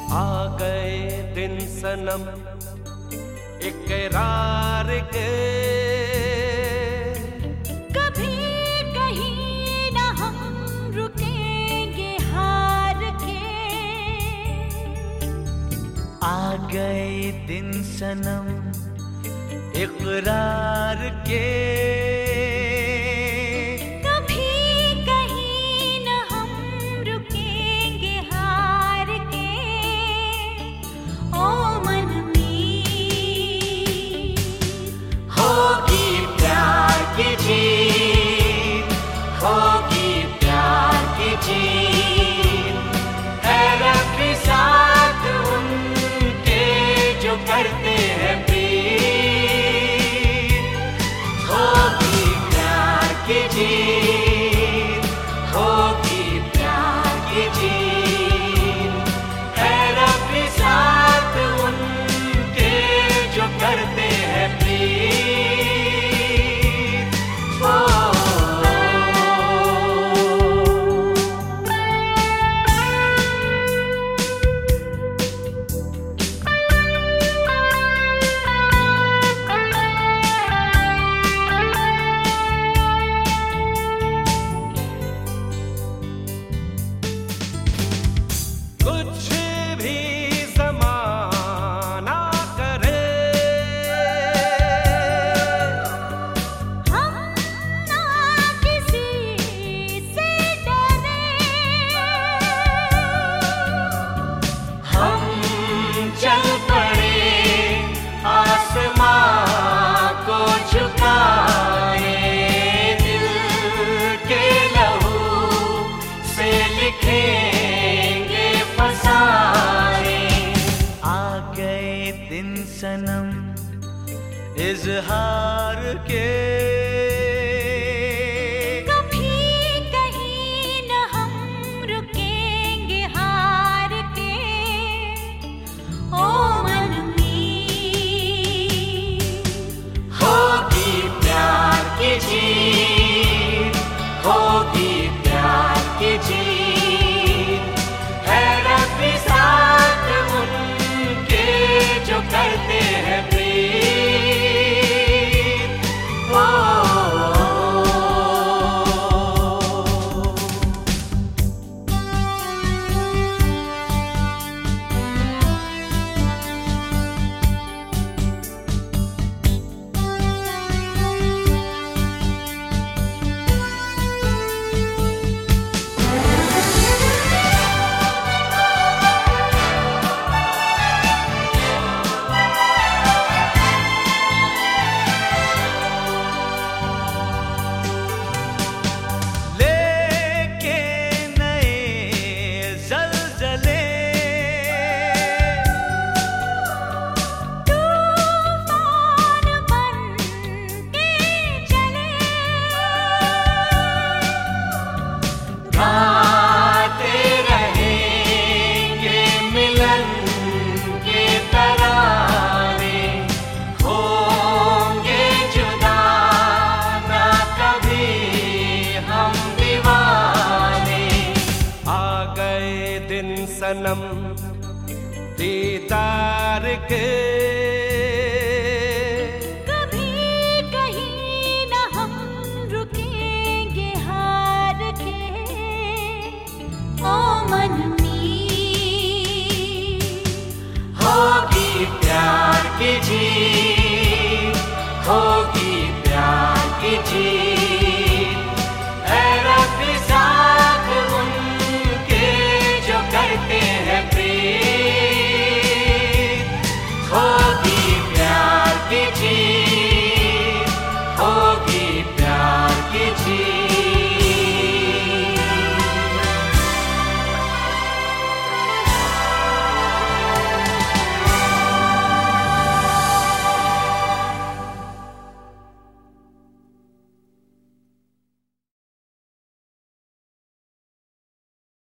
आ गए दिन सनम इकरार के, कभी कहीं न हम रुकेंगे हार के। आ गए दिन सनम इकरार के, करते हैं प्रीत, होगी प्यार की जीत, होगी प्यार की जीत। है रब के साथ उनके जो करते हैं प्रीत। कुछ भी ज़माना करे, हम ना किसी से डरे। हम चल पड़े आसमां को झुकाए, दिल के लहू से लिखे दिन सनम इजहार के, कभी कहीं न हम रुकेंगे हार के। ओ मनमी होगी प्यार की जीत, होगी प्यार की जीत। है रब के साथ उनके जो करते हैं प्रीत। सनम दीदार के, कभी कहीं न हम रुकेंगे हार के। ओ मनमी होगी प्यार की जीत।